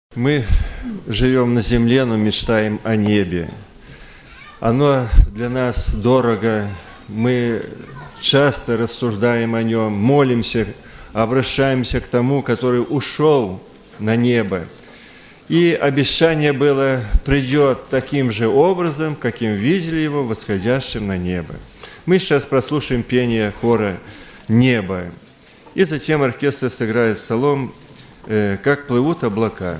Мы живем на земле, но мечтаем о небе. Оно для нас дорого, мы часто рассуждаем о нем, молимся, обращаемся к тому, который ушел на небо. И обещание было: придет таким же образом, каким видели его восходящим на небо. Мы сейчас прослушаем пение хора «Небо». И затем оркестр сыграет псалом «Как плывут облака».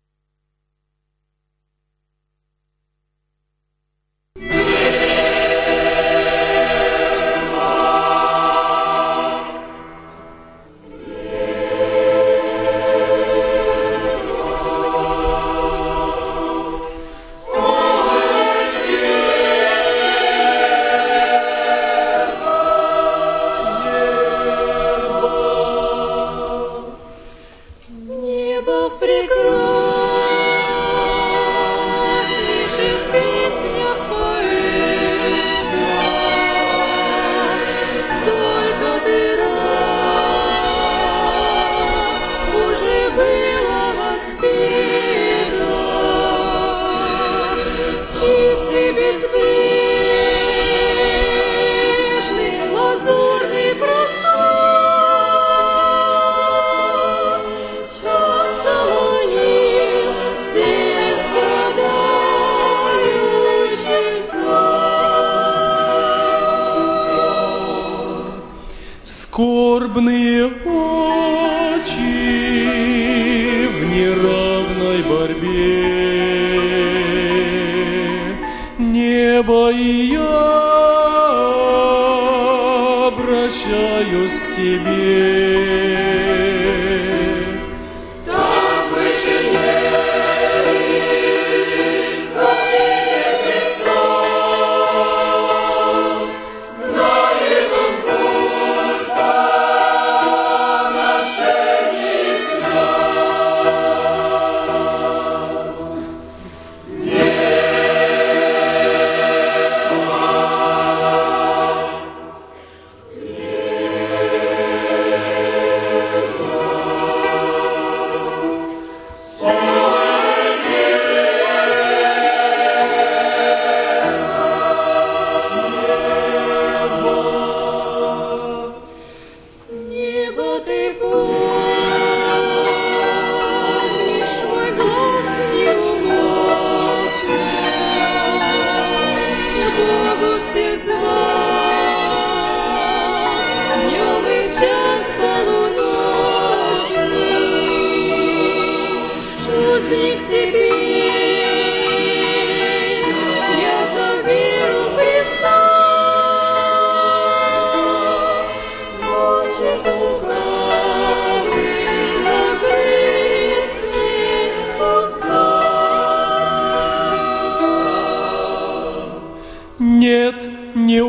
Скорбные очи в неравной борьбе, небо и я обращаюсь к тебе. Нет, не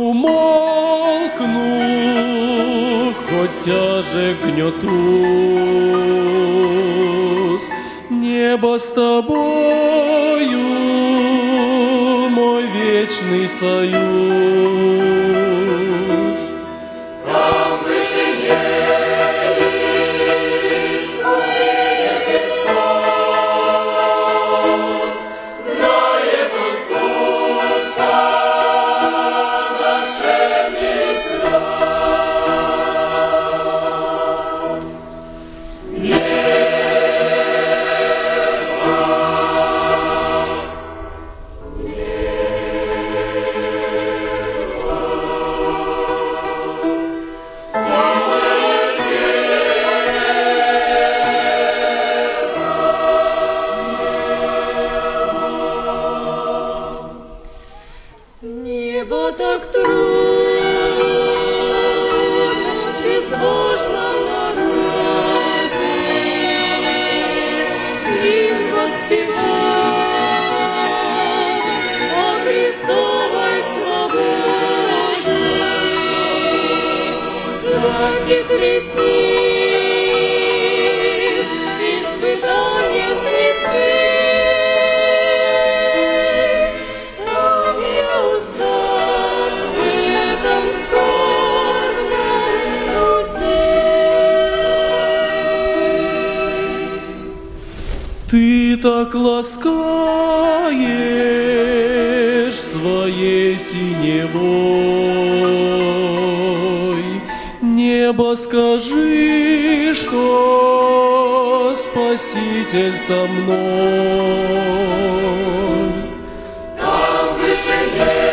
умолкну, хотя же гнетусь. Небо с тобою, мой вечный союз. Там в вышине искупитель Христос, знает он путь по нашим слез. Небо, небо. Ты так ласкаешь своей синевой. Небо, скажи, что Спаситель со мной. Там в вышине